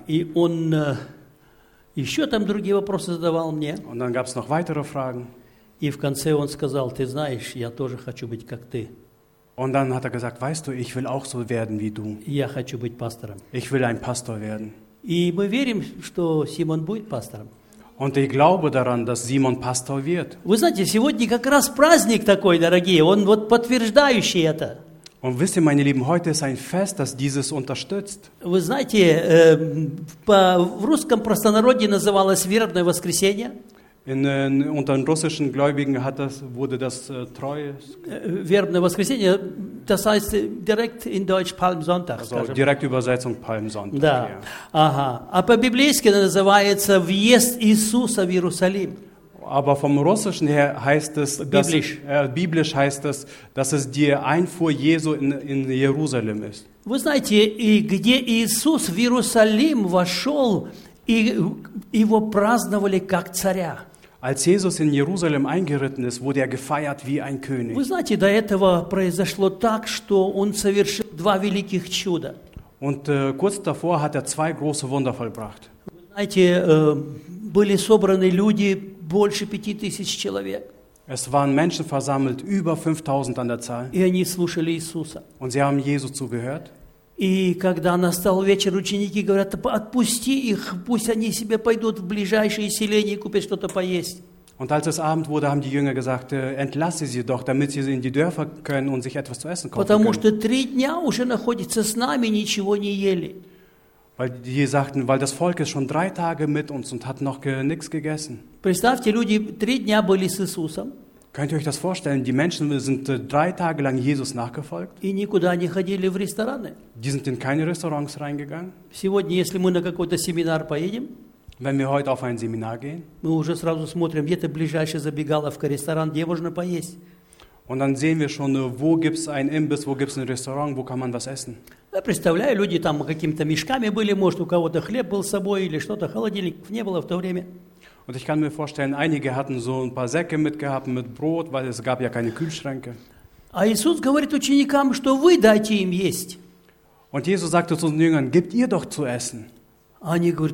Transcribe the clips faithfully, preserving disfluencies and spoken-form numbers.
и он э, еще там другие вопросы задавал мне. Und dann gab es noch weitere Fragen. И в конце он сказал, ты знаешь, я тоже хочу быть как ты. Und dann hat er gesagt, weißt du, ich will auch so werden wie du. Я хочу быть пастором. Ich will ein Pastor werden. И мы верим, что Симон будет пастором. Und ich glaube daran, dass Simon Pastor wird. Вы знаете, сегодня как раз праздник такой, дорогие, он вот подтверждающий это. Und wisst ihr, meine Lieben, heute ist ein Fest, das dieses unterstützt. Вы знаете, э, по, в русском простонародье называлось вербное воскресенье. In, in, unter den russischen Gläubigen hat das, wurde das äh, Treue, Вербное воскресенье, das heißt direkt in Deutsch Palmsonntag. also Direktübersetzung Palmsonntag. Да, Ja. ага. А по-библейски называется «Въезд Иисуса в Иерусалим». Aber vom Russischen her heißt es, dass, Biblisch. äh, biblisch heißt es, dass es die Einfuhr Jesu in, in Jerusalem ist. Вы знаете, и где Иисус в Иерусалим вошел, и его праздновали как царя. Als Jesus in Jerusalem eingeritten ist, wurde er gefeiert wie ein König. Вы знаете, до этого произошло так, что он совершил два великих чуда. Und äh, kurz davor hat er zwei große Wunder vollbracht. Вы знаете, э, были собраны люди, больше пяти тысяч человек, Es waren Menschen versammelt, über fünftausend an der Zahl. и они слушали Иисуса. Und sie haben Jesus zugehört. И когда настал вечер, ученики говорят, отпусти их, пусть они себе пойдут в ближайшие селения и купят что-то поесть. Und als es Abend wurde, haben die Jünger gesagt, äh, entlasse sie doch, damit sie in die Dörfer können und sich etwas zu essen kaufen Потому können. что три дня уже находится с нами, ничего не ели. Weil die sagten, weil das Volk ist schon drei Tage mit uns und hat noch ge nichts gegessen. Представьте, люди три дня были с Иисусом Könnt ihr euch das vorstellen? Die Menschen sind äh, drei Tage lang Jesus nachgefolgt. и никуда не ходили в рестораны. Die sind in keine Restaurants reingegangen. Сегодня, если мы на какой-то семинар поедем, Wenn wir heute auf ein Seminar gehen, мы уже сразу смотрим, где-то ближайшая забегаловка, ресторан, где можно поесть. und dann sehen wir schon, äh, wo gibt es einen Imbiss, wo gibt es ein Restaurant, wo kann man was essen. Я представляю, люди там какими-то мешками были, может, у кого-то хлеб был с собой или что-то, холодильников не было в то время. Und ich kann mir vorstellen, einige hatten so ein paar Säcke mitgehabt mit Brot, weil es gab ja keine Kühlschränke. А Иисус говорит ученикам, что вы дайте им есть. Und Jesus sagte zu den Jüngern, gebt ihr doch zu essen. А они говорят,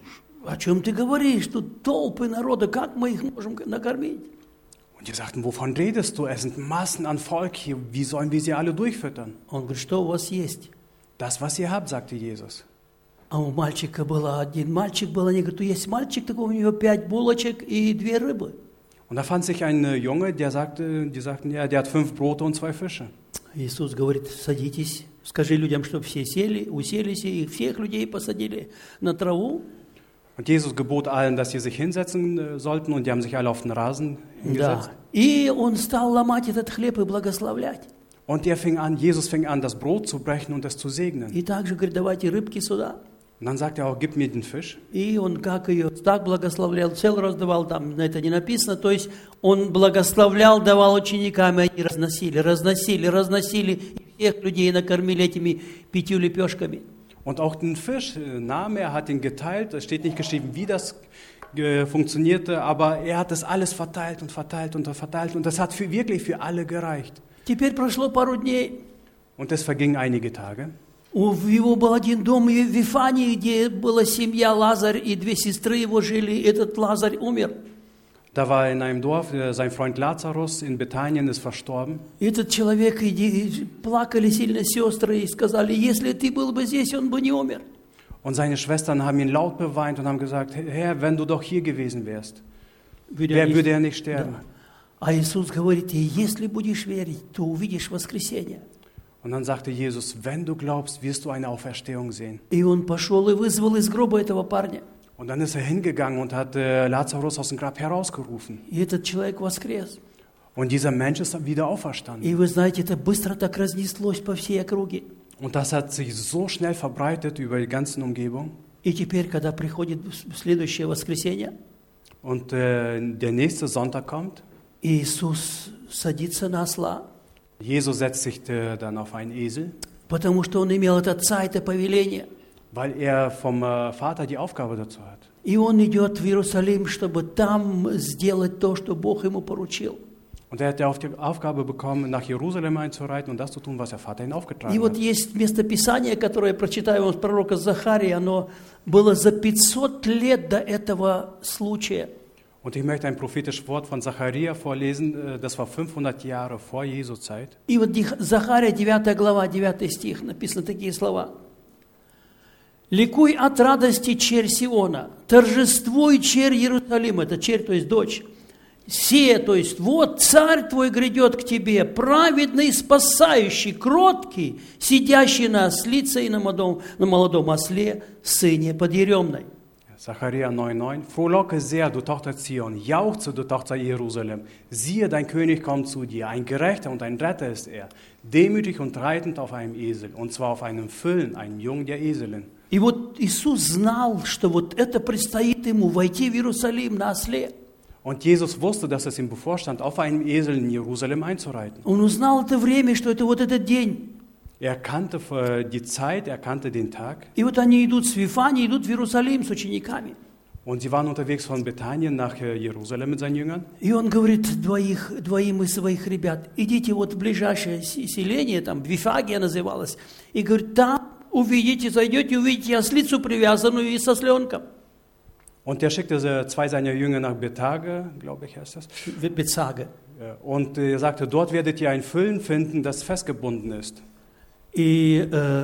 о чем ты говоришь? Тут толпы народа, как мы их можем накормить? Und die sagten, wovon redest du? Es sind Massen an Volk hier, wie sollen wir sie alle durchfüttern? Он говорит, что у вас есть? Das, was ihr habt, sagte Jesus. А у мальчика был один мальчик был, они говорят, есть мальчик, такой у него пять булочек и две рыбы. Und da fand sich ein äh, Junge, der sagte, die sagten, ja, der hat fünf Brote und zwei Fische. Иисус говорит, садитесь, скажи людям, чтобы все сели, уселись, и всех людей посадили на траву. Und Jesus gebot allen, dass sie sich hinsetzen äh, sollten, und die haben sich alle auf den Rasen hingesetzt. Да. И он стал ломать этот хлеб и благословлять. Und er fing an, Jesus fing an, das Brot zu brechen und es zu segnen. И также говорит, давайте рыбки сюда. Und dann sagt er auch, gib mir den Fisch. И он как ее так благословлял, цел раздавал, там на это не написано. То есть он благословлял, давал ученикам, и они разносили, разносили, разносили. И всех людей накормили этими пятью лепешками. Und auch den Fisch äh, nahm er, hat ihn geteilt. Es steht nicht geschrieben, wie das äh, funktionierte, aber er hat das alles verteilt und verteilt und verteilt. Und das hat für, wirklich für alle gereicht. Теперь прошло пару дней. Und es vergingen einige Tage. У его был один дом в Вифании, где была семья Лазарь, и две сестры его жили. Этот Лазарь умер. Da war in einem Dorf, äh, sein Freund Lazarus in Bethanien ist verstorben. И этот человек, и плакали сильно сестры, и сказали, если ты был бы здесь, он бы не умер. Und seine Schwestern haben ihn laut beweint und haben gesagt, Herr, wenn du doch hier gewesen wärst, Würde wer nicht- würde er nicht sterben? Да. А Иисус говорит, если будешь верить, то увидишь воскресение. Und dann sagte Jesus, wenn du glaubst, wirst du eine Auferstehung sehen. И он пошел и вызвал из гроба этого парня. Und dann ist er hingegangen und hat äh, Lazarus aus dem Grab herausgerufen. И этот человек воскрес. Und dieser Mensch ist wieder auferstanden. И вы знаете, это быстро так разнеслось по всей округе. Und das hat sich so schnell verbreitet über die ganze Umgebung. И теперь, когда приходит следующее воскресенье, Und äh, der nächste Sonntag kommt. Иисус садится на осла, Jesus setzt sich äh, dann auf einen Esel, потому что он имел от отца это повеление. weil er vom äh, Vater die Aufgabe dazu hat. И он идет в Иерусалим, чтобы там сделать то, что Бог ему поручил. Und er hat die Aufgabe bekommen, nach Jerusalem einzureiten und das zu tun, was der Vater ihn aufgetragen И вот hat. есть местописание, которое я прочитаю вам с пророка Захарии, оно было за пятьсот лет до этого случая. Und ich möchte ein prophetisches Wort von Zacharia vorlesen, das war fünfhundert Jahre vor Jesu Zeit. И вот Захария, девятая глава, девятый стих, написаны такие слова. «Ликуй от радости, черь Сиона, торжествуй, черь Иерусалима». Это черь, то есть дочь. «Се, то есть вот царь твой грядет к тебе, праведный, спасающий, кроткий, сидящий на ослице и на молодом, на молодом осле, сыне подъеремной». Zacharia neun neun. Frohlocke sehr, du Tochter Zion, jauchze, du Tochter Jerusalem. Siehe, dein König kommt zu dir, ein Gerechter und ein Retter ist er, demütig und reitend auf einem Esel, und zwar auf einem Füllen, einem Jungen der Eselin. И вот Иисус знал, что вот это предстоит ему, войти в Иерусалим на осле. Und Jesus wusste, dass es ihm bevorstand, auf einem Esel in Jerusalem einzureiten. Он узнал это время, что это вот этот день. Er kannte die Zeit, er kannte den Tag. И вот они идут с Вифании, идут в Иерусалим с учениками. Und sie waren unterwegs von Bethanien nach Jerusalem mit seinen Jüngern. И он говорит двоих, двоим из своих ребят, идите вот в ближайшее селение, там Вифагия называлось, и говорит, там увидите, зайдете, увидите ослицу привязанную и со сленком. Und er schickte zwei seiner Jünger nach Bethage, glaube ich heißt das. Bethage. Und er sagte, dort werdet ihr ein Füllen finden, das festgebunden ist. И э,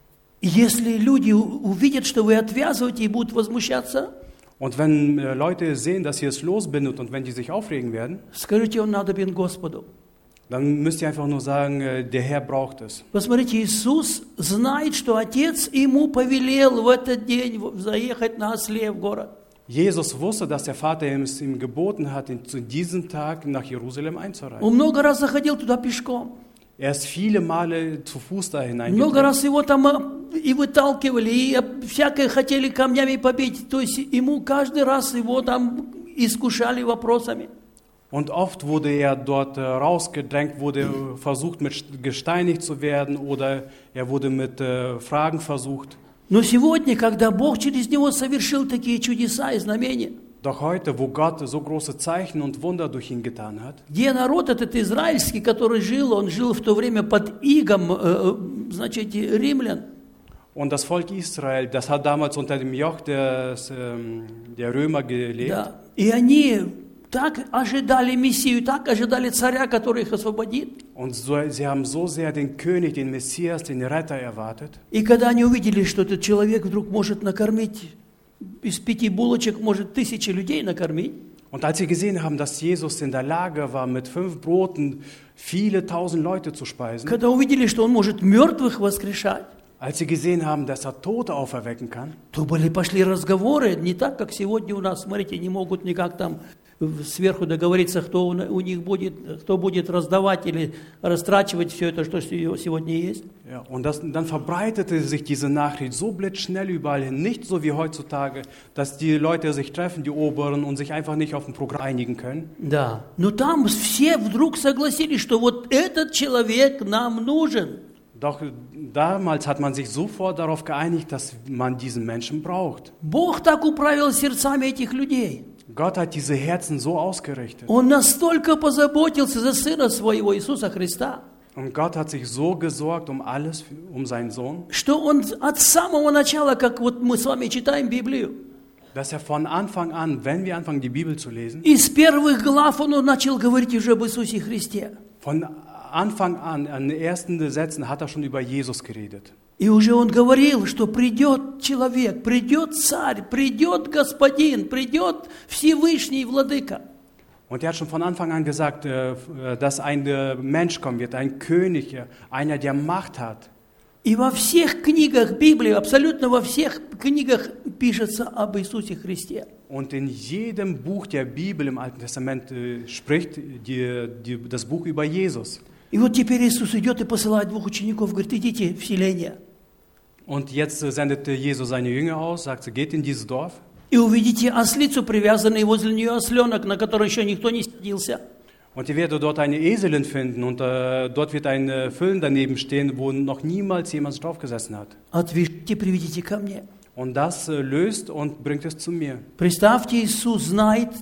если люди увидят, что вы отвязываете, и будут возмущаться, und wenn äh, Leute sehen, dass ihr es losbindet und wenn die sich aufregen werden, скажите, он надобен Господу. Dann müsst ihr einfach nur sagen, äh, der Herr braucht es. Посмотрите, Иисус знает, что Отец ему повелел в этот день заехать на осле в город. Jesus wusste, dass der Vater es ihm geboten hat, zu diesem Tag nach Jerusalem einzureisen. Он много раз заходил туда пешком. Er ist viele Male zu Fuß da Много hineingegangen. раз его там и выталкивали, и всякое хотели камнями побить. То есть ему каждый раз его там искушали вопросами. Und oft wurde er dort äh, rausgedrängt, wurde versucht, mit gesteinigt zu werden oder er wurde mit äh, Fragen versucht. Но сегодня, когда Бог через него совершил такие чудеса и знамения, Doch heute, wo Gott so große Zeichen und Wunder durch ihn getan hat, где народ этот израильский, который жил, он жил в то время под игом, э, значит, римлян. und das Volk Israel, das hat damals unter dem Joch des, ähm, der Römer gelebt. Да. И они так ожидали Мессию, так ожидали царя, который их освободит. Und so, sie haben so sehr den König, den Messias, den Retter erwartet. И когда они увидели, что этот человек вдруг может накормить, из пяти булочек может тысячи людей накормить, Und als sie gesehen haben, dass Jesus in der Lage war, mit fünf Broten viele tausend Leute zu speisen, когда увидели, что он может мертвых воскрешать, als sie gesehen haben, dass er Tote auferwecken kann, то были, пошли разговоры, не так, как сегодня у нас, смотрите, не могут никак там сверху договориться, кто у них будет, кто будет раздавать или растрачивать все это, что сегодня есть. ja, und das, dann verbreitete sich diese Nachricht so blitzschnell überall hin, nicht so wie heutzutage, dass die Leute sich treffen, die Oberen, und sich einfach nicht auf ein Programm einigen können. Да, но там все вдруг согласились, что вот этот человек нам нужен. Doch damals hat man sich sofort darauf geeinigt, dass man diesen Menschen braucht. Бог так управил сердцами этих людей. Gott hat diese Herzen so ausgerichtet. Он настолько позаботился за Сына Своего, Иисуса Христа, Und Gott hat sich so gesorgt um alles, um seinen Sohn, что Он от самого начала, как вот мы с вами читаем Библию, dass er von Anfang an, wenn wir anfangen, die Bibel zu lesen, из первых глав Он начал говорить уже об Иисусе Христе. von Anfang an, an den ersten Sätzen hat er schon über Jesus geredet. И уже Он говорил, что придет человек, придет царь, придет господин, придет Всевышний Владыка. Und er hat schon von Anfang an gesagt, dass ein Mensch kommen wird, ein König, einer, der Macht hat. И во всех книгах Библии, абсолютно во всех книгах пишется об Иисусе Христе. Und in jedem Buch der Bibel im Alten Testament äh, spricht die, die, das Buch über Jesus. И вот теперь Иисус идет и посылает двух учеников, говорит, идите в селение. Und jetzt äh, sendet Jesus seine Jünger aus, sagt, geht in dieses Dorf. И увидите ослицу, привязанный возле нее осленок, на который еще никто не садился. Und ihr werdet dort eine Eselin finden und äh, dort wird ein äh, Füllen daneben stehen, wo noch niemals jemand drauf gesessen hat. Отвяжите, приведите ко мне. Und das äh, löst und bringt es zu mir. Представьте, Иисус знает,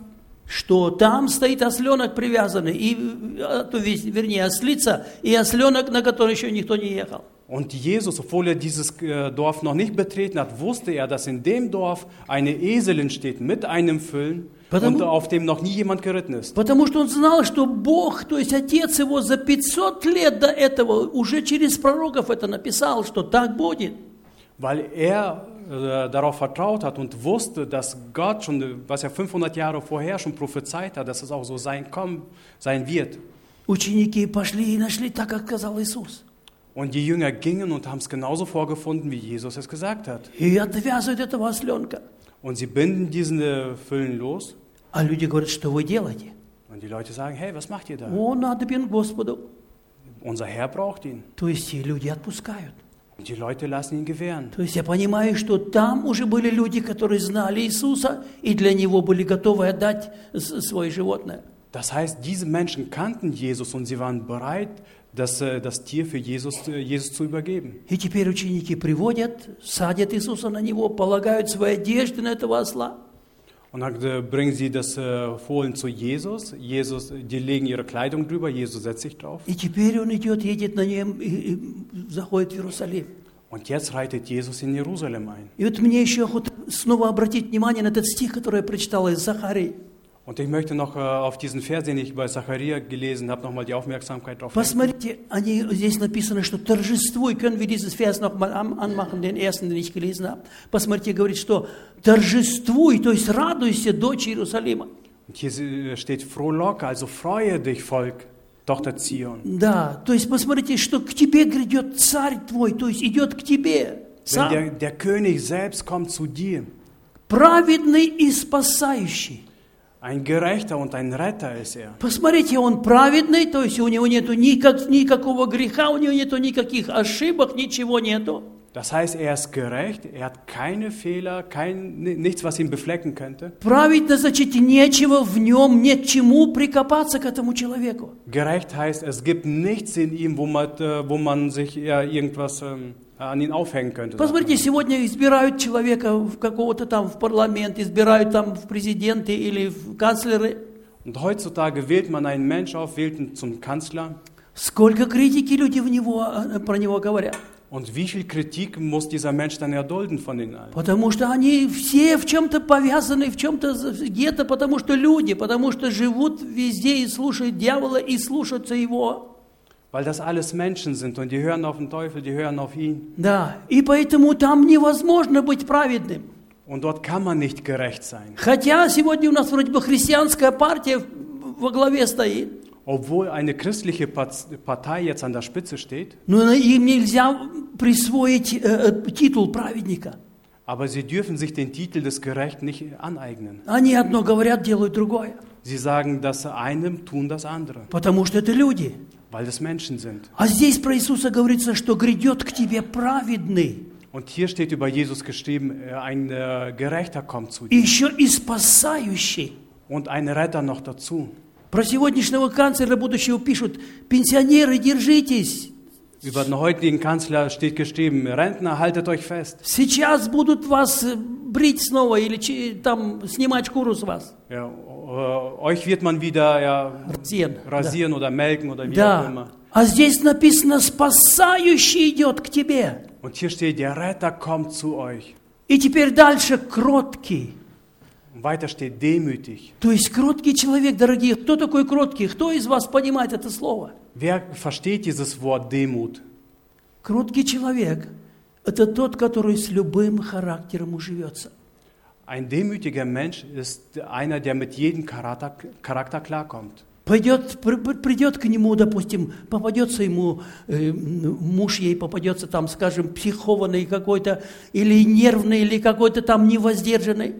что там стоит осленок привязанный, и, то есть, вернее, ослица, и осленок, на который еще никто не ехал. Und Jesus, obwohl er dieses äh, Dorf noch nicht betreten hat, wusste er, dass in dem Dorf eine Eselin steht mit einem Füllen Потому- und auf dem noch nie jemand geritten ist. Потому что он знал, что Бог, то есть Отец его за пятьсот лет до этого уже через пророков это написал, что так будет. Weil er äh, darauf vertraut hat und wusste, dass Gott schon, was er fünfhundert Jahre vorher schon prophezeit hat, dass es auch so sein, kommen, sein wird. Ученики пошли и нашли так, как сказал Иисус. Und die Jünger gingen und haben es genauso vorgefunden, wie Jesus es gesagt hat. И отвязывают этого осленка. Und sie binden diesen äh, Füllen los. А люди говорят, что вы делаете? Und die Leute sagen, hey, was macht ihr da? Он надобен Господу. Unser Herr braucht ihn. То есть и люди отпускают. Und die Leute lassen ihn gewähren. То есть я понимаю, что там уже были люди, которые знали Иисуса, и для Него были готовы отдать с- свое животное. Das heißt, diese Menschen kannten Jesus und sie waren bereit, das, äh, das Tier für Jesus, äh, Jesus zu übergeben. И теперь ученики приводят, садят Иисуса на Него, полагают свои одежды на этого осла. Und dann äh, bringen sie das äh, Fohlen zu Jesus. Jesus, die legen ihre Kleidung drüber, Jesus setzt sich drauf. И теперь он идет, едет на нем и, и заходит в Иерусалим. Und jetzt reitet Jesus in Jerusalem ein. И вот мне еще охота снова обратить внимание на этот стих, который я прочитал из Захарии. Und ich möchte noch äh, auf diesen Vers, den ich bei Zacharia gelesen habe, nochmal die Aufmerksamkeit drauf lenken. Посмотрите, они, здесь написано, что торжествуй. Können wir dieses Vers noch mal anmachen, den ersten, den ich gelesen habe. Посмотрите, говорит, что торжествуй, то есть радуйся, дочь Иерусалима. Und hier äh, steht, frohlocke, also freue dich, Volk, Tochter Zion. Да, то есть посмотрите, что к тебе грядет царь твой, то есть идет к тебе. Denn Сам, der, der König selbst kommt zu dir. праведный и спасающий. Ein Gerechter und ein Retter ist er. Посмотрите, он праведный, то есть у него нету никак, никакого греха, у него нету никаких ошибок, ничего нету. Das heißt, er ist gerecht, er hat keine Fehler, kein, nichts, was ihn beflecken könnte. Праведно, значит, нечего в нем, не к чему прикопаться к этому человеку. Gerecht heißt, es gibt nichts in ihm, wo man, äh, wo man sich ja, irgendwas ähm, an ihn aufhängen könnte. Посмотрите, сегодня избирают человека в какого-то там в парламент, избирают там в президенты или в канцлеры. Und heutzutage wählt man einen Mensch auf, wählt ihn zum Kanzler. Сколько критики люди в него, э, про него говорят. Und wie viel Kritik muss dieser Mensch dann erdulden von den allen? Потому что они все в чем-то повязаны, в чем-то где-то, потому что люди, потому что живут везде и слушают дьявола и слушаются его. Weil das alles Menschen sind und die hören auf den Teufel, die hören auf ihn. Да, и поэтому там невозможно быть праведным. Und dort kann man nicht gerecht sein. Хотя сегодня у нас вроде бы христианская партия во главе стоит, Obwohl eine christliche Partei jetzt an der Spitze steht, но им нельзя присвоить э, титул праведника. aber sie dürfen sich den Titel des Gerechten nicht aneignen. Они одно говорят, делают другое, Sie sagen das eine, tun das andere, потому что это люди. weil es Menschen sind. А здесь про Иисуса говорится, что грядет к тебе праведный, Und hier steht über Jesus geschrieben, äh, ein äh, Gerechter kommt zu и dir еще и спасающий. und ein Retter noch dazu. Про сегодняшнего канцлера будущего пишут: пенсионеры, держитесь. Über den heutigen Kanzler steht geschrieben, Rentner, haltet euch fest. Сейчас будут вас брить снова или чи- там снимать шкуру с вас. Ja, äh, euch wird man wieder ja, Рзен. rasieren oder melken oder wie auch Да. immer. А здесь написано: спасающий идет к тебе. Und hier steht, der Retter kommt zu euch. И теперь дальше кроткий. Und weiter steht, demütig. То есть кроткий человек, дорогие. Кто такой кроткий? Кто из вас понимает это слово? Wer versteht dieses Wort Demut? Кроткий человек – это тот, который с любым характером уживется. Ein demütiger Mensch ist einer, der mit jedem Charakter, Charakter klarkommt. Пойдет, при- при- придет к нему, допустим, попадется ему, э, муж ей попадется там, скажем, психованный какой-то, или нервный, или какой-то там невоздержанный.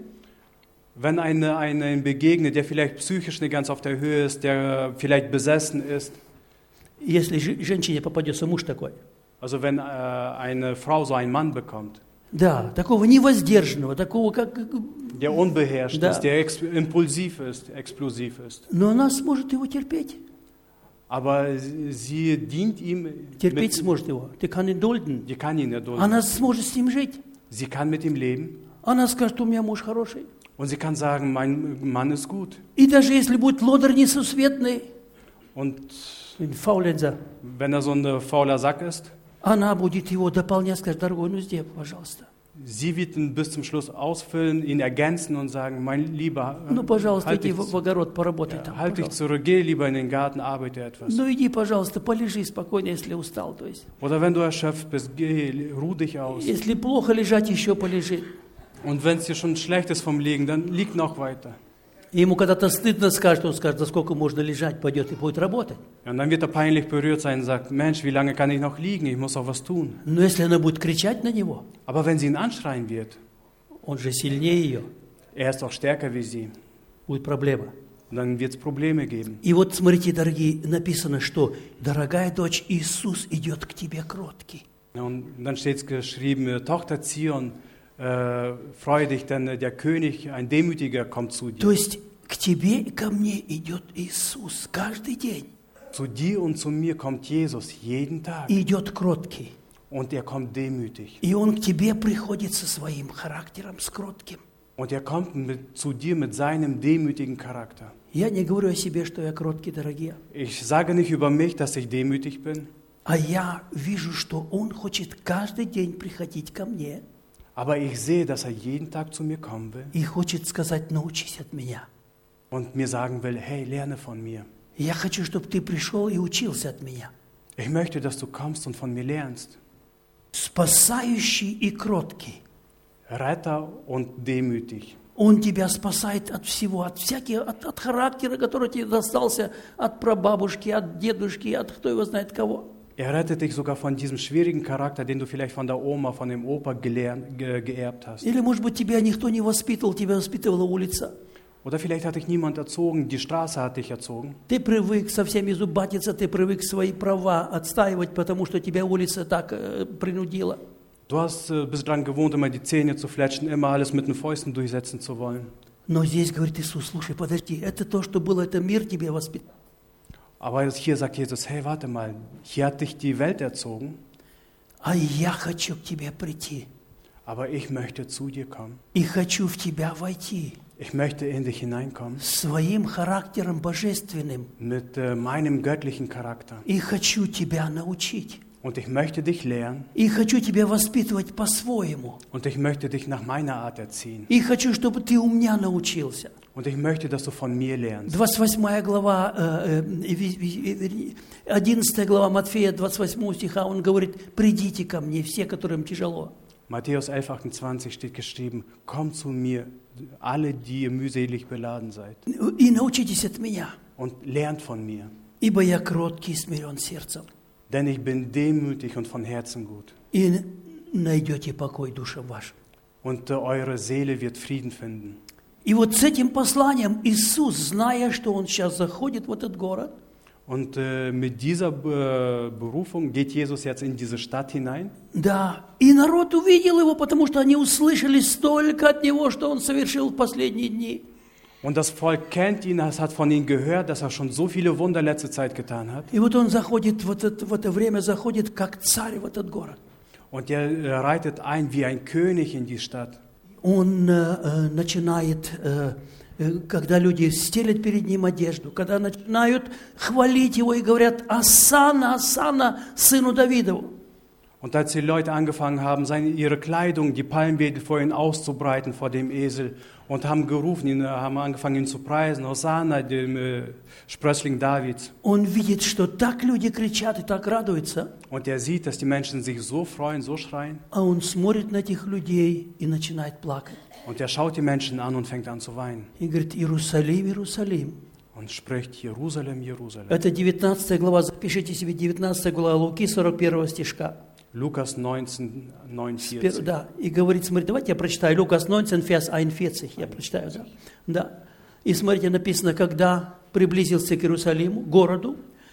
Wenn eine, einen begegnet, der vielleicht psychisch nicht ganz auf der Höhe ist, der vielleicht besessen ist, Если же- женщине попадется муж такой. also wenn äh, eine Frau so einen Mann bekommt, Да, такого невоздержанного, такого как... der unbeherrscht Da- ist, der ex impulsiv ist, explosiv ist. Но она сможет его терпеть. Aber sie, sie dient ihm, Терпеть mit, сможет его. Ты kann ihn dulden. die kann ihn erdulden. Она сможет с ним жить. Sie kann mit ihm leben. Она скажет, у меня муж хороший. Und sie kann sagen, mein Mann ist gut. И даже если будет лодырь несусветный, Und фауленза, wenn er so ein fauler Sack ist, она будет его дополнять, скажет, дорогой, ну сделай, пожалуйста. sie wird ihn bis zum Schluss ausfüllen, ihn ergänzen und sagen, mein Lieber, Ну, пожалуйста, halt иди dich, в, в огород, поработай там. ja, halt dich Пожалуйста. zurück, geh lieber in den Garten, arbeite etwas. Ну, иди, пожалуйста, полежи спокойно, если устал. То есть, Oder wenn du erschöpft bist, geh, ruh dich aus. если плохо лежать, еще полежи. Und wenn es dir schon schlecht ist vom Liegen, dann lieg noch weiter. И ему когда-то стыдно скажет, он скажет, да сколько можно лежать, пойдет и будет работать. Und dann wird er peinlich berührt sein und sagt, Mensch, wie lange kann ich noch liegen? Ich muss auch was tun. Но если она будет кричать на него, Aber wenn sie ihn anschreien wird, он же сильнее ее, er ist auch stärker wie sie, будет проблема. und dann wird es Probleme geben. И вот смотрите, дорогие, написано, что дорогая дочь, Иисус идет к тебе кроткий. Und dann steht es geschrieben, Tochter Zion, äh, freue dich, denn der König, ein Demütiger, kommt zu То dir. есть к тебе и ко мне идет Иисус каждый день. Zu dir und zu mir kommt Jesus jeden Tag. И идет кроткий. Und er kommt demütig. И он к тебе приходит со своим характером, с кротким. Und er kommt mit, zu dir mit seinem demütigen Charakter. Я не говорю о себе, что я кроткий, дорогие. Ich sage nicht über mich, dass ich demütig bin, А я вижу, что он хочет каждый день приходить ко мне aber ich sehe, dass er jeden Tag zu mir kommen will и хочет сказать, научись от меня. und mir sagen will, hey, lerne von mir. Я хочу, чтобы ты пришел и учился от меня. Ich möchte, dass du kommst und von mir lernst. Спасающий и кроткий. Retter und demütig. Он тебя спасает от всего, от всяких, от, от характера, который тебе достался от прабабушки, от дедушки, от кто его знает кого. Er rettet dich sogar von diesem schwierigen Charakter, den du vielleicht von der Oma, von dem Opa gelernt, ge, geerbt hast. Или, может быть, тебя никто не воспитывал, тебя воспитывала улица. Oder vielleicht hat dich niemand erzogen, die Straße hat dich erzogen. Ты привык со всеми зубатиться, ты привык свои права отстаивать, потому что тебя улица так э, принудила. Du hast, äh, bist daran gewohnt, immer die Zähne zu fletschen, immer alles mit den Fäusten durchsetzen zu wollen. Но здесь говорит Иисус, слушай, подожди, это то, что было, это мир тебе воспитал. Aber hier sagt Jesus, hey, warte mal, hier hat dich die Welt erzogen, А я хочу к тебе прийти. aber ich möchte zu dir kommen. И хочу в тебя войти. Ich möchte in dich hineinkommen Своим характером божественным. mit äh, meinem göttlichen Charakter. И хочу тебя научить. Und ich möchte dich lehren И хочу тебя воспитывать по-своему. und ich möchte dich nach meiner Art erziehen. И хочу, чтобы ты у меня научился. Und ich möchte, dass du von mir lernst. двадцать восьмая глава, э, э, одиннадцатая глава Матфея, двадцать восьмого стиха, он говорит, придите ко мне, все, которым тяжело. Matthäus elf achtundzwanzig steht geschrieben, kommt zu mir, alle, die ihr mühselig beladen seid, И научитесь от меня, und lernt von mir. ибо я кроткий и смирен сердцем. Denn ich bin demütig und von Herzen gut. И найдете покой душам вашим. Und äh, eure Seele wird Frieden finden. И вот с этим посланием Иисус, зная, что Он сейчас заходит в этот город, Und äh, mit dieser äh, Berufung geht Jesus jetzt in diese Stadt hinein. да, и народ увидел Его, потому что они услышали столько от Него, что Он совершил в последние дни. Und das Volk kennt ihn, es hat von ihm gehört, dass er schon so viele Wunder letzte Zeit getan hat. И вот Он заходит в, этот, в это время, заходит как царь в этот город. Und er äh, reitet ein wie ein König in die Stadt. Он э, начинает, э, э, когда люди стелят перед Ним одежду, когда начинают хвалить Его и говорят «Асана, Асана, сыну Давидову». Und als die Leute angefangen haben, seine, ihre Kleidung, die Palmwedel vor ihn auszubreiten, vor dem Esel, und haben gerufen, ihn, haben angefangen, ihn zu preisen, Hosanna, dem äh, Sprössling Davids. Он видит, что так люди кричат и так радуются, Und er sieht, dass die Menschen sich so freuen, so schreien. а он смотрит на этих людей и начинает плакать. Und er schaut die Menschen an und fängt an zu weinen. И говорит, Иерусалим, Иерусалим. Und spricht, Jerusalem, Jerusalem. Это девятнадцатая глава, запишите себе девятнадцатая глава Луки, сорок первого стишка. Lukas neunzehn, Спер- neunundvierzig. Да, и говорит, смотрите, давайте я прочитаю, Лукас девятнадцать, vers einundvierzig, я прочитаю, да. Да. И смотрите, написано, когда приблизился к Иерусалиму, городу,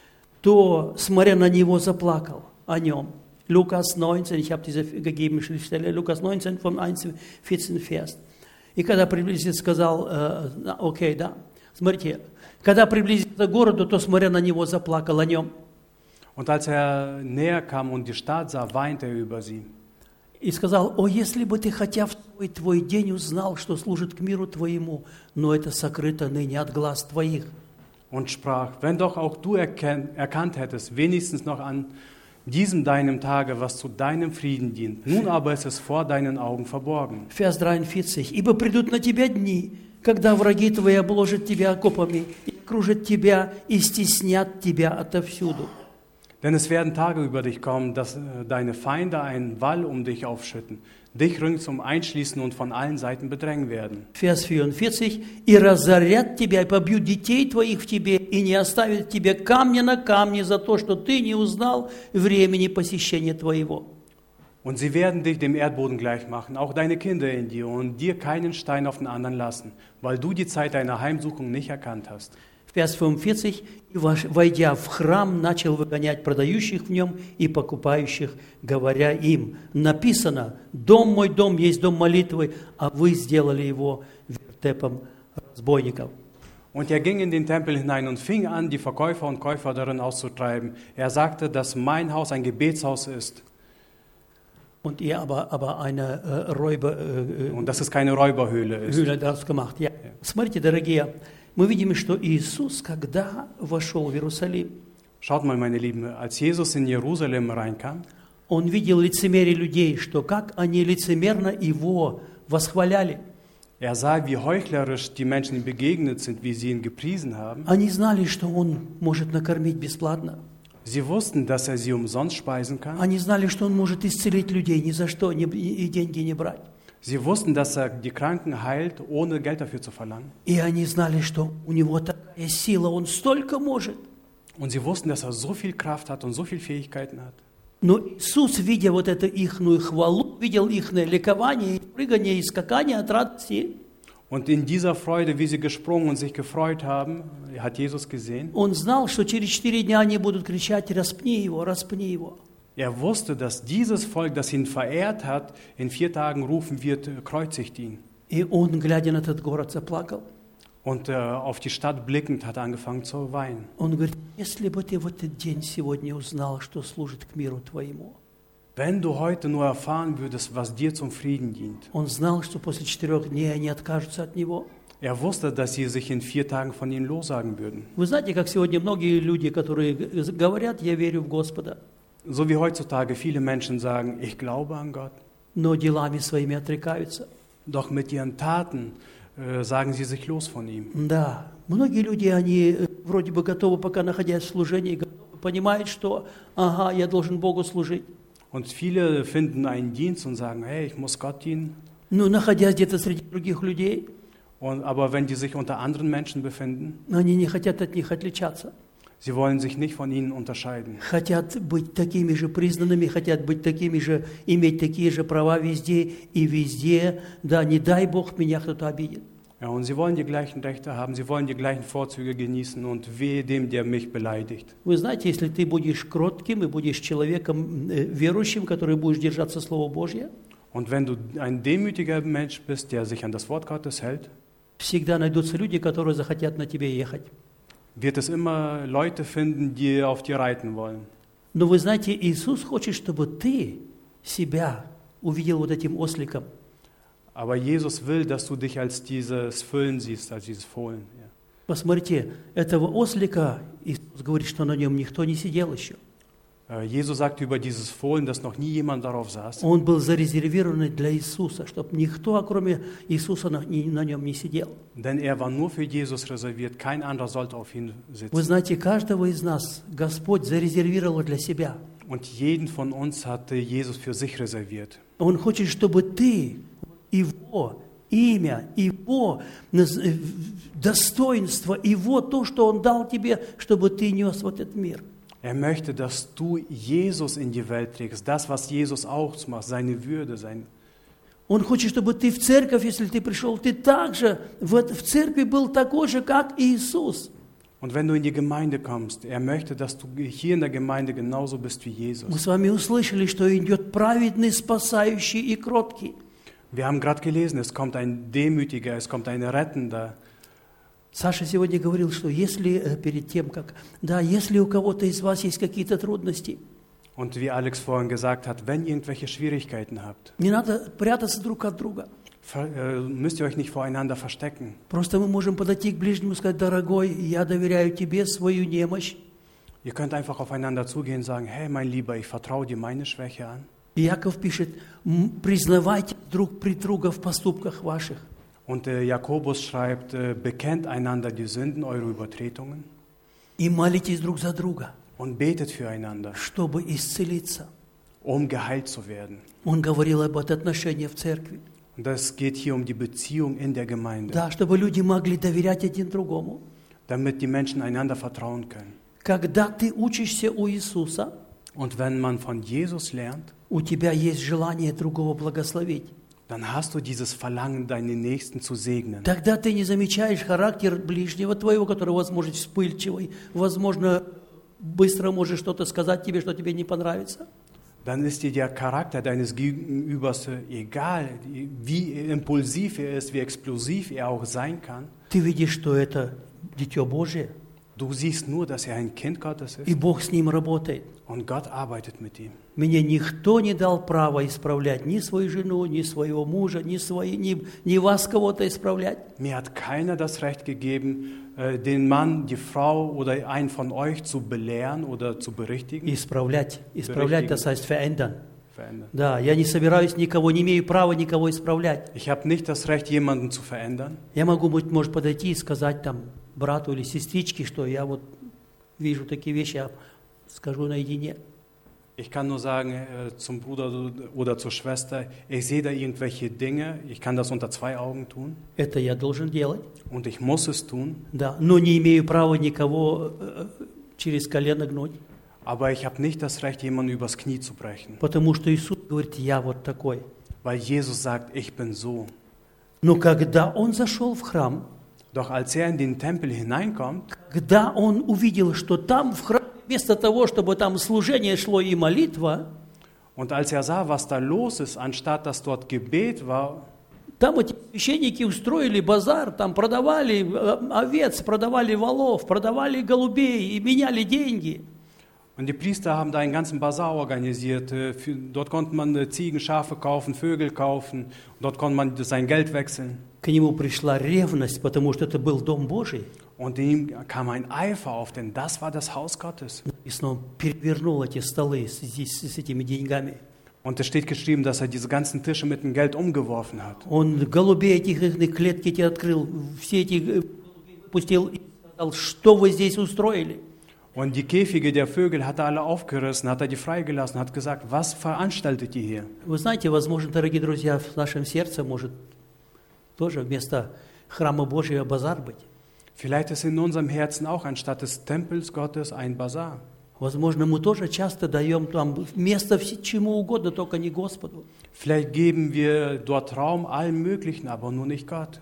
то, смотря на него, заплакал о нем. Lukas neunzehn, ich habe diese gegeben Schriftstelle, Lukas neunzehn, vom vierzehnten Vers. И когда приблизился, сказал, э, окей, да, смотрите, когда приблизился к городу, то, смотря на него, заплакал о нем. Und als er näher kam und die Stadt sah, weinte er über sie. и сказал: «О, если бы ты хотя в твой, твой день узнал, что служит к миру твоему, но это сокрыто ныне от глаз твоих». Und sprach, wenn doch auch du erken- erkannt hättest, wenigstens noch an diesem deinem Tage, was zu deinem Frieden dient. Nun aber ist es vor deinen Augen verborgen. Vers dreiundvierzig. «Ибо придут на тебя дни, когда враги твои обложат тебя окопами, и кружат тебя, и стеснят тебя отовсюду». Denn es werden Tage über dich kommen, dass äh, deine Feinde einen Wall um dich aufschütten, dich ringsum einschließen und von allen Seiten bedrängen werden. Vers vierundvierzig. «И разорят тебя, и побьют детей твоих в тебе, и не оставят тебе камня на камне за то, что ты не узнал времени посещения твоего». Und sie werden dich dem Erdboden gleich machen, auch deine Kinder in dir, und dir keinen Stein auf den anderen lassen, weil du die Zeit deiner Heimsuchung nicht erkannt hast. Vers fünfundvierzig. «И, войдя в храм, начал выгонять продающих в нем и покупающих, говоря им: написано, дом мой дом есть дом молитвы, а вы сделали его вертепом разбойников». Und er ging in den Tempel hinein und fing an, die Verkäufer und Käufer darin auszutreiben. Er sagte, dass mein Haus ein Gebetshaus ist. Und ihr aber, aber eine äh, Räuber... Äh, Und dass es keine Räuberhöhle ist. Höhle das gemacht. Ja. Смотрите, дорогие, мы видим, что Иисус, когда вошел в Иерусалим, Schaut mal, meine Lieben, als Jesus in Jerusalem reinkam, Он видел лицемерие людей, что как они лицемерно Его восхваляли. er sah, wie heuchlerisch die Menschen ihm begegnet sind, wie sie ihn gepriesen haben. Они знали, что Он может накормить бесплатно. Sie wussten, dass er sie umsonst speisen kann. Они знали, что Он может исцелить людей ни за что, ни, и деньги не брать. Sie wussten, dass er die Kranken heilt, ohne Geld dafür zu verlangen. И они знали, что у Него такая сила, Он столько может. Und sie wussten, dass er so viel Kraft hat und so viele Fähigkeiten hat. Но Иисус, видя вот эту ихную хвалу, видел ихное ликование, прыгание и скакание от радости, Und in dieser Freude, wie sie gesprungen und sich gefreut haben, hat Jesus gesehen. Он знал, что через четыре дня они будут кричать: «Распни его, распни его». Er wusste, dass dieses Volk, das ihn verehrt hat, in vier Tagen rufen wird, kreuzigt ihn. И он, глядя на этот город, заплакал. Und äh, auf die Stadt blickend hat er angefangen zu weinen. Он говорит: если бы ты в этот день сегодня узнал, что служит к миру твоему. Wenn du heute nur erfahren würdest, was dir zum Frieden dient. Он знал, что после четырех дней они откажутся от него. Er wusste, dass sie sich in vier Tagen von ihm lossagen würden. Вы знаете, как сегодня многие люди, которые говорят: «Я верю в Господа», So wie heutzutage viele Menschen sagen, ich glaube an Gott, но делами своими отрекаются. doch mit ihren Taten äh, sagen sie sich los von ihm. Да, многие люди, они э, вроде бы готовы, пока находясь в служении, готовы, понимают, что ага, я должен Богу служить. Und viele finden einen Dienst und sagen, hey, ich muss Gott dienen. Но находясь где-то среди других людей, Und, aber wenn die sich unter anderen Menschen befinden, они не хотят от них отличаться. sie wollen sich nicht von ihnen unterscheiden. Хотят быть такими же признанными, хотят быть такими же, иметь такие же права везде и везде. Да, не дай Бог, меня кто-то обидит. Ja, und sie wollen die gleichen Rechte haben, sie wollen die gleichen Vorzüge genießen und wehe dem, der mich beleidigt. Вы знаете, если ты будешь кротким и будешь человеком э, верующим, который будешь держаться Слова Божьего, Und wenn du ein demütiger Mensch bist, der sich an das Wort Gottes hält, всегда найдутся люди, которые захотят на тебе ехать. wird es immer Leute finden, die auf dir reiten wollen. Но вы знаете, Иисус хочет, чтобы ты себя увидел вот этим осликом. Aber Jesus will, dass du dich als dieses Füllen siehst, als dieses Fohlen. Ja. Посмотрите, этого ослика, Иисус говорит, что на нем никто не сидел еще. Äh, Jesus sagt über dieses Fohlen, dass noch nie jemand darauf saß. Он был зарезервирован для Иисуса, чтобы никто, кроме Иисуса, на, не- на нем не сидел. Denn er war nur für Jesus reserviert, kein anderer sollte auf ihn Вы sitzen. знаете, каждого из нас Господь зарезервировал для себя. Und jeden von uns hatte Jesus für sich reserviert. Он хочет, чтобы ты Его имя, Его наз- э, достоинство, Его то, что Он дал тебе, чтобы ты нес в этот мир. Er möchte, dass du Jesus in die Welt trägst, das, was Jesus ausmacht, seine Würde, sein. Он хочет, чтобы ты в церковь, если ты пришел, ты также в, эт- в церкви был такой же, как Иисус. Und wenn du in die Gemeinde kommst, er möchte, dass du hier in der Gemeinde genauso bist wie Мы Jesus. с вами услышали, что идет праведный, спасающий и кроткий. Wir haben gerade gelesen, es kommt ein Demütiger, es kommt ein Rettender. Саша сегодня говорил, что если э, перед тем, как... Да, если у кого-то из вас есть какие-то трудности, Und wie Alex vorhin gesagt hat, wenn ihr irgendwelche Schwierigkeiten habt, Не надо прятаться друг от друга. ver- äh, müsst ihr euch nicht voreinander verstecken. Просто мы можем подойти к ближнему и сказать: дорогой, я доверяю тебе свою немощь. Ihr könnt einfach aufeinander zugehen und sagen, hey mein Lieber, ich vertraue dir meine Schwäche an. Иаков пишет: «М, признавайте друг при друга в поступках ваших». Und äh, Jakobus schreibt, äh, bekennt einander die Sünden, eure Übertretungen И молитесь друг за друга, und betet füreinander, чтобы исцелиться. um geheilt zu werden. Он говорил об отношениях в церкви. Und das geht hier um die Beziehung in der Gemeinde, Да, чтобы люди могли доверять один другому. damit die Menschen einander vertrauen können. Когда ты учишься у Иисуса, Und wenn man von Jesus lernt, у тебя есть желание другого благословить. dann hast du dieses Verlangen, deinen Nächsten zu segnen. Тогда ты не замечаешь характер ближнего твоего, который, возможно, вспыльчивый, возможно, быстро может что-то сказать тебе, что тебе не понравится. Dann ist dir der Charakter deines Gegenübers äh, egal, wie impulsiv er ist, wie explosiv er auch sein kann. Ты видишь, что это Дитё Божие, Du siehst nur, dass er ein Kind Gottes и ist Бог с ним работает. und Gott arbeitet mit ihm. Мне никто не дал права исправлять ни свою жену, ни своего мужа, ни, свои, ни, ни вас кого-то исправлять. Mir hat keiner das Recht gegeben, äh, den Mann, die Frau oder einen von euch zu belehren oder zu berichtigen. Исправлять. Исправлять, das heißt verändern. Verändern. Да, я не собираюсь никого, не имею права никого исправлять. Ich habe nicht das Recht, jemanden zu verändern. Я могу, быть, может, подойти и сказать там брату или сестричке, что я вот вижу такие вещи, я скажу наедине. Ich kann nur sagen äh, zum Bruder oder zur Schwester, ich sehe da irgendwelche Dinge, ich kann das unter zwei Augen tun Это я должен делать, und ich muss es tun, да, но не имею права никого э, через колено гнуть, aber ich habe nicht das Recht, jemanden übers Knie zu brechen, потому что Иисус говорит: я вот такой. weil Jesus sagt, ich bin so. Но когда Он зашел в храм, Doch als er in den Tempel hineinkommt, когда Он увидел, что там в храме, вместо того, чтобы там служение шло и молитва, und als er sah, was da los ist, anstatt dass dort Gebet war, там эти священники устроили базар, там продавали э, овец, продавали волов, продавали голубей и меняли деньги. und die Priester haben da einen ganzen Basar organisiert. äh, für- Dort konnte man äh, Ziegen, Schafe kaufen, Vögel kaufen, dort konnte man sein Geld wechseln. К нему пришла ревность, потому что это был Дом Божий. Und ihm kam ein Eifer auf, denn das war das Haus Gottes. И снова перевернул эти столы с, здесь, с этими деньгами. Und es steht geschrieben, dass er diese ganzen Tische mit dem Geld umgeworfen hat. Он голубей этих, их клетки эти открыл, все эти э, пустил и сказал: что вы здесь устроили? Und die Käfige der Vögel hat er alle aufgerissen, hat er die freigelassen, hat gesagt, was veranstaltet ihr hier? Вы знаете, возможно, дорогие друзья, в нашем сердце может тоже вместо храма Божьего базар быть. Vielleicht ist in unserem Herzen auch anstatt des Tempels Gottes ein Basar. Возможно, мы тоже часто даем там место вс- чему угодно, только не Господу. Vielleicht geben wir dort Raum allem Möglichen, aber nur nicht Gott.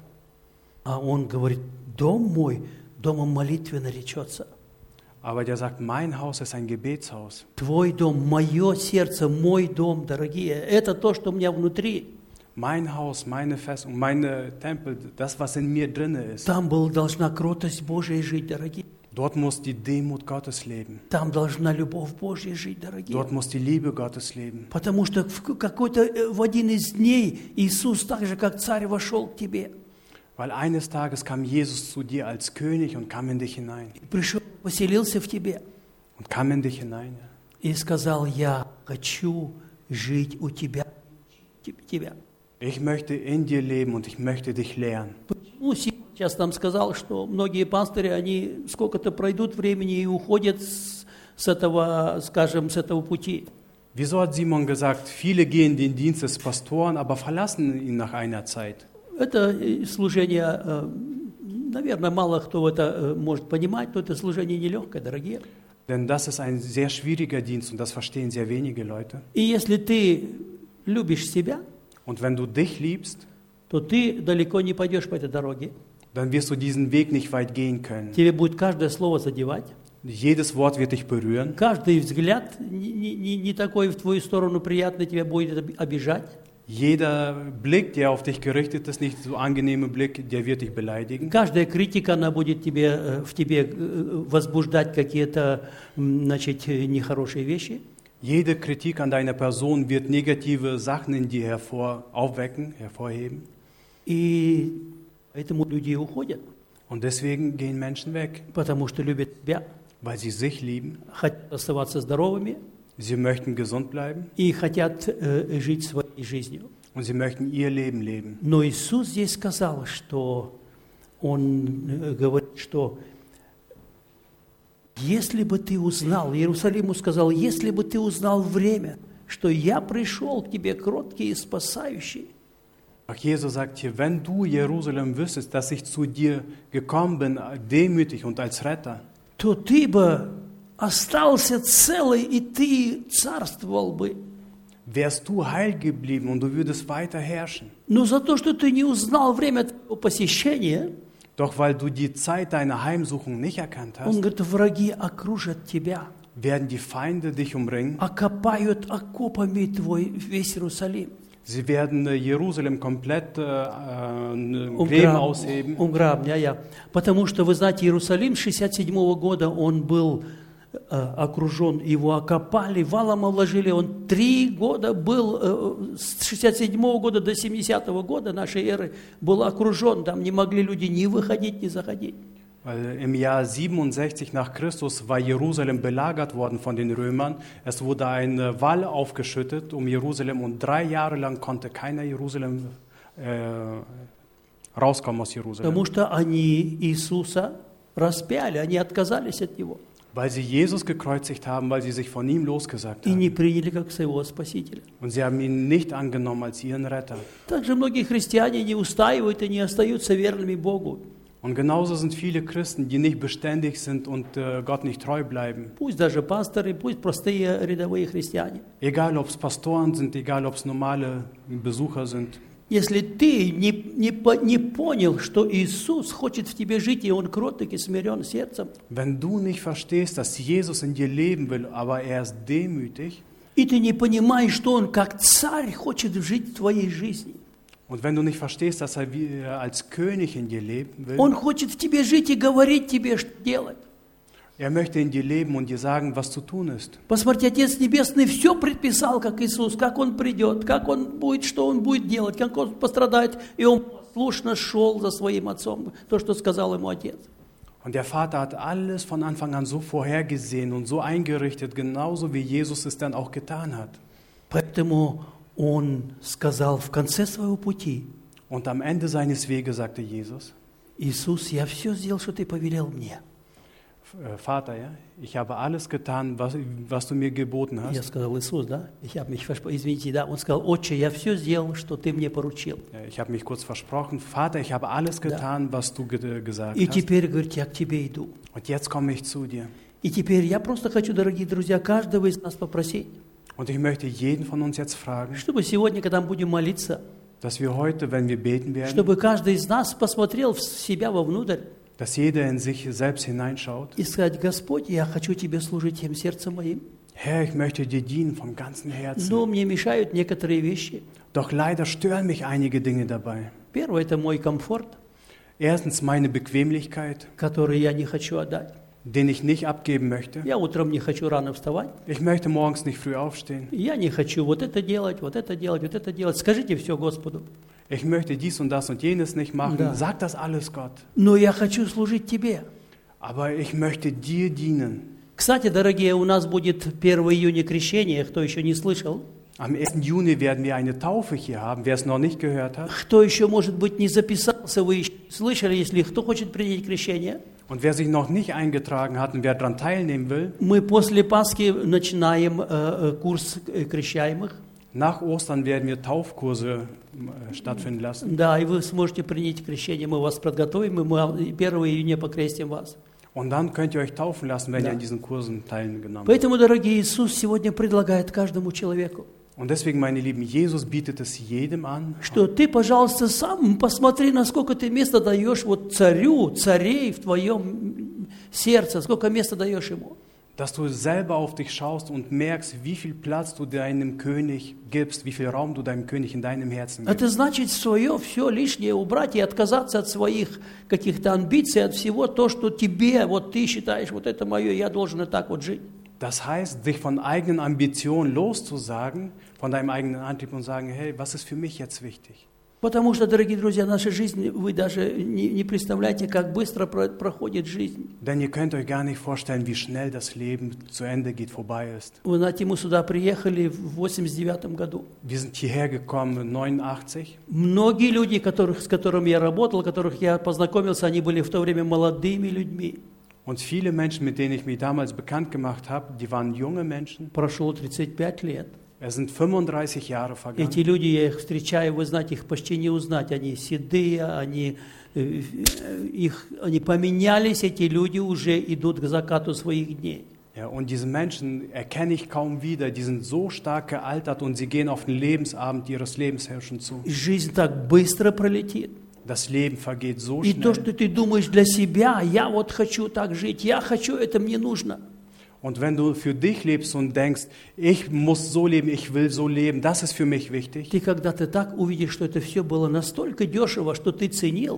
А Он говорит: дом мой домом молитвы наречется. Aber der sagt, mein Haus ist ein Gebetshaus. Твой дом, мое сердце, мой дом, дорогие. Это то, что у меня внутри. Mein Haus, meine Festung, meine Tempel, das, was in mir drinne ist. Там был, должна кротость Божия жить, дорогие. Dort muss die Demut Gottes leben. Там должна любовь Божья жить, дорогие. Dort muss die Liebe Gottes leben. Потому что в какой-то, э, в один из дней Иисус так же, как царь, вошел к тебе. Weil eines Tages kam Jesus zu dir als König und kam in dich hinein. И пришел, поселился в тебе. Und kam in dich hinein. И сказал: я хочу жить у тебя. тебя. Ich möchte in dir leben und ich möchte dich lehren. Почему сейчас нам сказал, что многие пастыри, они сколько-то пройдут времени и уходят с, с этого, скажем, с этого пути? Wieso hat Simon gesagt, viele gehen den Dienst des Pastoren, aber verlassen ihn nach einer Zeit? Это э, служение, э, наверное, мало кто это э, может понимать, но это служение нелегкое, дорогие. Denn das ist ein sehr schwieriger Dienst und das verstehen sehr wenige Leute. И если ты любишь себя, Und wenn du dich liebst, то ты далеко не пойдешь по этой дороге. dann wirst du diesen Weg nicht weit gehen können. Тебе будет каждое слово задевать, Jedes Wort wird dich berühren. каждый взгляд не, не, не такой в твою сторону приятный тебя будет об- обижать. Jeder Blick, der auf dich gerichtet ist, nicht so angenehme Blick, der wird dich beleidigen. Каждая критика, она будет тебе, э, в тебе э, возбуждать какие-то, м, значит, э, нехорошие вещи. Jede Kritik an deiner Person wird negative Sachen in dir hervor aufwecken, hervorheben. И поэтому люди уходят, Und deswegen gehen Menschen weg, потому что любят себя, weil sie sich lieben. хотят оставаться здоровыми Sie möchten gesund bleiben и хотят э, жить своей жизнью. und sie möchten ihr Leben leben. Но Иисус здесь сказал, что Он э, говорит, что если бы ты узнал, Иерусалиму сказал, если бы ты узнал время, что я пришел к тебе кроткий и спасающий, Ach, Jesus sagt hier, wenn du, Jerusalem, wüsstest, dass ich zu dir gekommen bin, demütig und als Retter, то ты бы остался целый, и ты царствовал бы. wärst du heil geblieben und du würdest weiter herrschen. Но за то, что ты не узнал время твоего посещения, Doch weil du die Zeit deiner Heimsuchung nicht erkannt Он hast, говорит, враги окружат тебя, werden die Feinde dich umringen. окопают окопами твой весь Иерусалим. Sie werden äh, Jerusalem komplett äh, äh, Gräben Умграб- ausheben. умграб, я, я. Потому что, вы знаете, Иерусалим с шестьдесят седьмого года, он был э, окружен, его окопали, валом обложили. Он три года был, э, с шестьдесят седьмого года до семидесятого года нашей эры был окружен. Там не могли люди ни выходить, ни заходить. Weil im Jahr siebenundsechzig nach Christus war Jerusalem belagert worden von den Römern. Es wurde ein äh, Wall aufgeschüttet um Jerusalem und drei Jahre lang konnte keiner Jerusalem äh, rauskommen aus Jerusalem. Потому что они Иисуса распяли, они отказались от Него Weil sie Jesus gekreuzigt haben, weil sie sich von ihm losgesagt и не haben. приняли как своего Спасителя. Und sie haben ihn nicht angenommen als ihren Retter. Также многие христиане не устаивают и не остаются верными Богу. Und genauso sind viele Christen, die nicht beständig sind und äh, Gott nicht treu bleiben. Пусть даже пасторы, пусть простые рядовые христиане. Egal, ob es Pastoren sind, egal, ob es normale Besucher sind. Если ты не, не, по- не понял, что Иисус хочет в тебе жить, и Он кроток и смирен сердцем, Wenn du nicht verstehst, dass Jesus in dir leben will, aber er ist demütig, и ты не понимаешь, что Он как царь хочет жить в твоей жизни, und wenn du nicht verstehst, dass er wie er als König in dir leben will, Он хочет в тебе жить и говорить тебе, что делать. er möchte in dir leben und dir sagen, was zu tun ist. Посмотрите, Отец Небесный все предписал, как Иисус, как Он придет, как Он будет, что Он будет делать, как Он пострадает, и Он послушно шел за своим Отцом, то, что сказал Ему Отец. Und der Vater hat alles von Anfang an so vorhergesehen und so eingerichtet, genauso wie Jesus es dann auch getan hat. Поэтому Он сказал в конце своего пути, Und am Ende seines Weges sagte Jesus, Иисус, я все сделал, что Ты повелел мне. äh, Vater, ja, ich habe alles getan, was, was du mir geboten Я hast. сказал, Иисус, да? Ich habe mich versprochen, извините, да? Он сказал, Отче, я все сделал, что Ты мне поручил. Ja, Ich habe mich kurz versprochen, Vater, ich habe alles getan, was du ge gesagt И hast. теперь, говорит, я к Тебе иду. Und jetzt komme ich zu dir. И теперь я просто хочу, дорогие друзья, каждого из нас попросить, Und ich möchte jeden von uns jetzt fragen, чтобы сегодня, когда мы будем молиться, dass wir heute, wenn wir beten werden, чтобы каждый из нас посмотрел в себя вовнутрь dass jeder in sich selbst hineinschaut. и сказать, Господь, я хочу Тебе служить всем сердцем моим, Herr, ich möchte dir dienen vom ganzen но Herzen. мне mешают некоторые вещи. Doch leider stören mich einige Dinge dabei. Первое – это мой комфорт, Erstens meine Bequemlichkeit, который я не хочу отдать. den ich nicht abgeben möchte. Я утром не хочу рано вставать. Ich möchte morgens nicht früh aufstehen. Я не хочу вот это делать, вот это делать, вот это делать. Скажите все Господу. Ich möchte dies und das und jenes nicht machen. Da. Sag das alles Gott. Но я хочу служить Тебе. Aber ich möchte dir dienen. Кстати, дорогие, у нас будет первого июня крещение, кто еще не слышал. Am ersten Juni werden wir eine Taufe hier haben, wer es noch nicht gehört hat. Кто еще, может быть, не записался, вы еще не слышали, если кто хочет принять крещение. Und wer sich noch nicht eingetragen hat und wer daran teilnehmen will, Мы после Пасхи начинаем э, э, курс э, крещаемых. nach Ostern werden wir Taufkurse äh, stattfinden lassen. Да, и вы сможете принять крещение. Мы вас подготовим, и мы первого июня покрестим вас. Und dann könnt ihr euch taufen lassen, wenn Da. ihr an diesen Kursen teilgenommen habt. Поэтому, дорогие, Иисус сегодня предлагает каждому человеку, Und deswegen, meine Lieben, Jesus bietet es jedem an, что ты, пожалуйста, сам посмотри, насколько ты место даешь вот царю, царей в твоем сердце, сколько места даешь ему. dass du selber auf dich schaust und merkst, wie viel Platz du deinem König gibst, wie viel Raum du deinem König in deinem Herzen Это gibst. значит свое все лишнее убрать и отказаться от своих каких-то амбиций, от всего то, что тебе, вот ты считаешь, вот это мое, я должен и так вот жить. Das heißt, sich von eigenen Ambitionen loszusagen, von deinem eigenen Antrieb und sagen, hey, was ist für mich jetzt wichtig? Потому что, дорогие друзья, наша жизнь, вы даже не, не представляете, как быстро про, проходит жизнь. Denn ihr könnt euch gar nicht vorstellen, wie schnell das Leben zu Ende geht, vorbei ist. Вы знаете, мы сюда приехали в восемьдесят девятом году. Wir sind hierher gekommen neunundachtzig. Многие люди, которых, с которыми я работал, которых я познакомился, они были в то время молодыми людьми. Und viele Menschen, mit denen ich mich damals bekannt gemacht habe, die waren junge Menschen. Прошло тридцать пять лет. Es sind fünfunddreißig Jahre Эти vergangen. люди, я их встречаю, вы знаете, их почти не узнать. Они седые, они, э, их, они поменялись, эти люди уже идут к закату своих дней. Ja, und diese Menschen erkenne ich kaum wieder. Die sind so stark gealtert und sie gehen auf den Lebensabend ihres Lebens schon zu. Жизнь так быстро пролетит. Das Leben vergeht so И то, schnell. что ты думаешь для себя, я вот хочу так жить, я хочу, это мне нужно. Und wenn du für dich lebst und denkst, ich muss so leben, ich will so leben, das ist für mich wichtig. Ты когда-то так увидишь, что это все было настолько дешево, что ты ценил.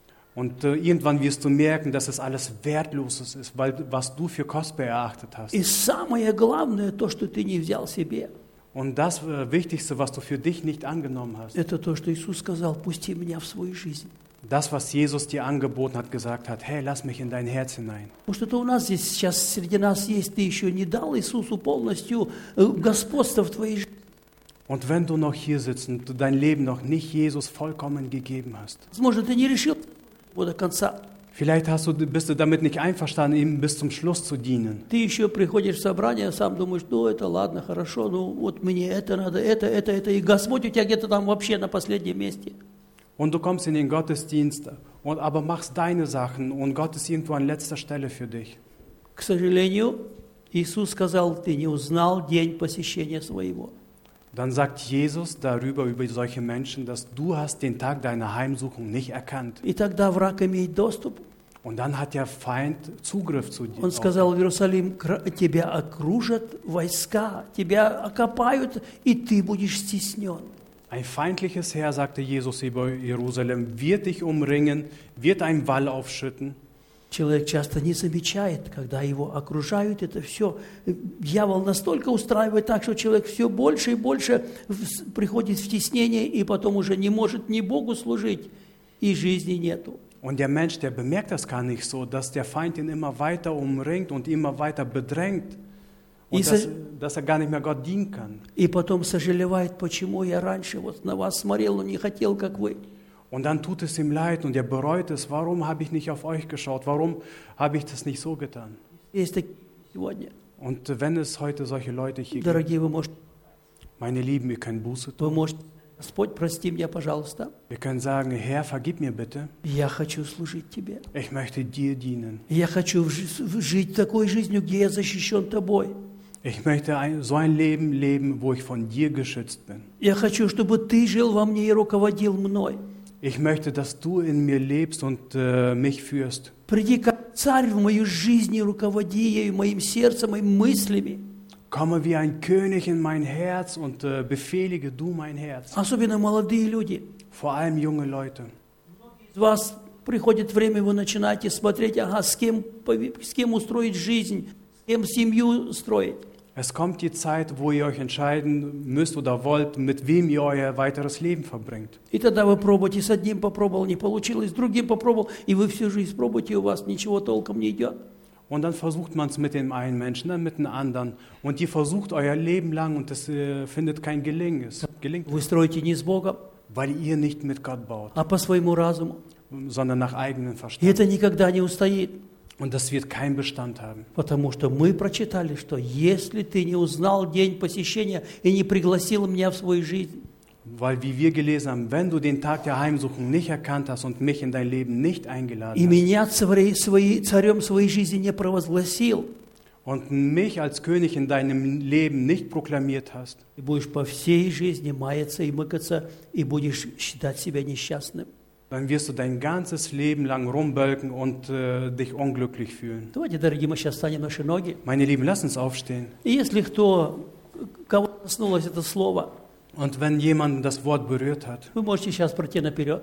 Und äh, irgendwann wirst du merken, dass es alles Wertloses ist, weil was du für kostbar erachtet hast. И самое главное, то, что ты не взял себе, Und das äh, Wichtigste, was du für dich nicht angenommen hast, это то, что Иисус сказал, пусти меня в свою жизнь. das, was Jesus dir angeboten hat, gesagt hat, hey, lass mich in dein Herz hinein. Потому что это у нас здесь сейчас среди нас есть, ты еще не дал Иисусу полностью э, господство в твоей жизни. Und wenn du noch hier sitzt und du dein Leben noch nicht Jesus vollkommen gegeben hast, Возможно, ты не решил его до конца. vielleicht hast du, bist du damit nicht einverstanden, ihm bis zum Schluss zu dienen. Ты еще приходишь в собрание, сам думаешь, ну это ладно, хорошо, ну вот мне это надо, это, это, это. И Господь у тебя где-то там вообще на последнем месте. Und du kommst in den Gottesdienst, und, aber machst deine Sachen und Gott ist irgendwo an letzter Stelle für dich. К сожалению, Иисус сказал, ты не узнал день посещения своего. Dann sagt Jesus darüber, über solche Menschen, dass du hast den Tag deiner Heimsuchung nicht erkannt. И тогда враг имеет доступ. Und dann hat der Feind Zugriff zu dir. Он сказал в Иерусалим, тебя окружат войска, тебя окопают, и ты будешь стеснен. Ein feindliches Heer, sagte Jesus über Jerusalem, wird dich umringen, wird einen Wall aufschütten. Человек часто не замечает, когда его окружают, это все. Дьявол настолько устраивает так, что человек все больше и больше приходит в стеснение, и потом уже не может ни Богу служить, и жизни нету. Und der Mensch, der bemerkt das gar nicht so, dass der Feind ihn immer weiter umringt und immer weiter bedrängt. Und dass, dass er gar nicht mehr Gott dienen kann. И потом сожалевает, почему я раньше вот на вас смотрел, но не хотел, как вы. Und dann tut es ihm leid und er bereut es. Warum habe ich nicht auf euch geschaut? Warum habe ich das nicht so getan? Есть такие сегодня. Und wenn es heute solche Leute hier gibt, Дорогие, вы можете, meine Lieben, wir können Buße вы tun. можете, Господь, прости меня, пожалуйста. Wir können sagen, Herr, vergib mir bitte. Я хочу служить Тебе. Ich möchte dir dienen. Я хочу жить такой жизнью, где я защищен Тобой. Ich möchte ein, so ein Leben leben, wo ich von dir geschützt bin. Я хочу, чтобы Ты жил во мне и руководил мной. Ich möchte, dass du in mir lebst und äh, mich führst. Приди как царь в мою жизнь и руководи ею, моим сердцем, моими мыслями. Komme wie ein König in mein Herz und äh, befehlige du mein Herz. Особенно молодые люди. Vor allem junge Leute. Из вас приходит время, вы начинаете смотреть, ага, с кем, с кем устроить жизнь, с кем семью строить. Es kommt die Zeit, wo ihr euch entscheiden müsst oder wollt, mit wem ihr euer weiteres Leben verbringt. И тогда вы пробуете, с одним попробовал, не получилось, с другим попробовал, и вы всю жизнь пробуете, и у вас ничего толком не идет. Und dann versucht man es mit dem einen Menschen, dann mit dem anderen. Und ihr versucht euer Leben lang und es äh, findet kein Gelingen. Es gelingt, Вы строите не с Богом, weil ihr nicht mit Gott baut, а по своему разуму. sondern nach eigenem И Verstand. это никогда не устоит. Und das wird keinen Bestand haben. Потому что мы прочитали, что если ты не узнал день посещения и не пригласил меня в свою жизнь, Weil, wie wir gelesen haben, wenn du den Tag der Heimsuchung nicht erkannt hast und mich in dein Leben nicht eingeladen и hast меня царей- свои- царем своей жизни не провозгласил, und mich als König in deinem Leben nicht proklamiert hast, ты будешь по всей жизни маяться и мыкаться, и будешь считать себя несчастным. dann wirst du dein ganzes Leben lang rumbölken und äh, dich unglücklich fühlen. Давайте, дорогие, мы сейчас станем наши ноги. Meine Lieben, lass uns aufstehen. И если кто, кого коснулось это слово, Und wenn jemand das Wort berührt hat, вы можете сейчас пройти наперед.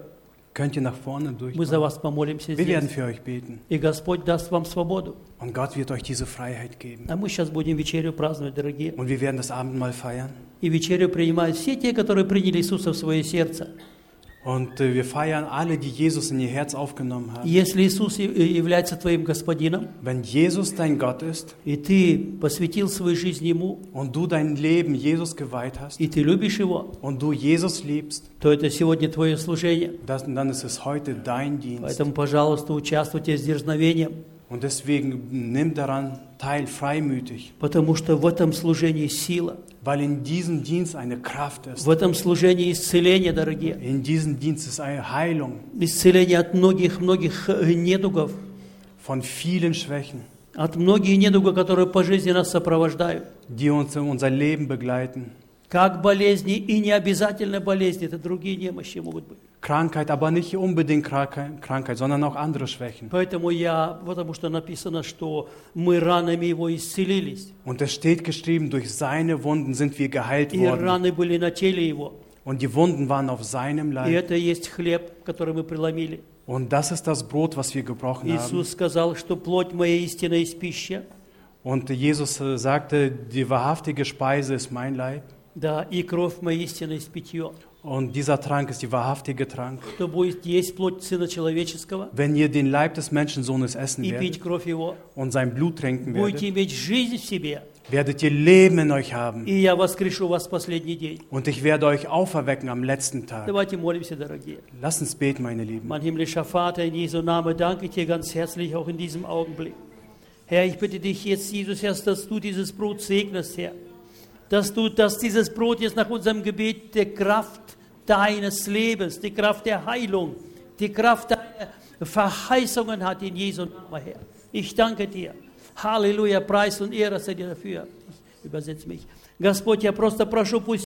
Könnt ihr nach vorne Мы за durchkommen? вас помолимся Wir werden здесь. für euch beten. И Господь даст вам свободу. Und Gott wird euch diese Freiheit geben. А мы сейчас будем вечерю праздновать, дорогие. Und wir werden das Abendmahl feiern. И вечерю принимают все те, которые приняли Иисуса в свое сердце. Und äh, wir feiern alle, die Jesus in ihr Herz aufgenommen haben. Если Иисус и- и является твоим Господином, Wenn Jesus dein Gott ist и ты посвятил свою жизнь Ему, und du dein Leben Jesus geweiht hast и ты любишь Его, und du Jesus liebst, то это сегодня твое служение. das, dann ist es heute dein Dienst. Поэтому, пожалуйста, участвуйте с дерзновением, Und deswegen nimm daran teil, freimütig, потому что в этом служении сила, weil in diesem Dienst eine Kraft ist. в этом служении исцеление, дорогие. In diesem Dienst ist eine Heilung Исцеление от многих-многих э, недугов, von vielen Schwächen, от многих недугов, которые по жизни нас сопровождают. die uns in unser Leben begleiten. Как болезни, и не обязательно болезни, это другие немощи могут быть. Krankheit, aber nicht unbedingt Kranke- Krankheit, sondern auch andere Schwächen. Поэтому я, потому что написано, что мы ранами Его исцелились, Und es steht geschrieben, durch seine Wunden sind wir geheilt и worden. раны были на теле Его. Und die Wunden waren auf seinem И Leib. это и есть хлеб, который мы преломили. Und das ist das Brot, was wir gebrochen haben. Иисус сказал, что плоть моя истина есть пища, Und Jesus äh, sagte, die wahrhaftige Speise ist mein Leib. да, и кровь моя истина есть питье. Und dieser Trank ist die wahrhaftige Trank. Кто будет есть плоть Сына Человеческого Wenn ihr den Leib des Menschensohnes essen и пить werdet кровь Его, und sein Blut trinken будете werdet, иметь жизнь в себе, werdet ihr Leben in euch haben. и я воскрешу вас в последний день. Und ich werde euch auferwecken am letzten Tag. Давайте молимся, дорогие. Lasst uns beten, meine Lieben. Mein himmlischer Vater, in Jesu Namen danke ich dir ganz herzlich auch in diesem Augenblick. Herr, ich bitte dich jetzt, Jesus, Herr, dass du dieses Brot segnest, Herr. Dass du, dass dieses Brot jetzt nach unserem Gebet der Kraft deines Lebens, die Kraft der Heilung, die Kraft deiner Verheißungen hat in Jesu Namen, Herr. Ich danke dir. Halleluja, Preis und Ehre sei dir dafür. Ich übersetze mich. Господь, я просто прошу, пусть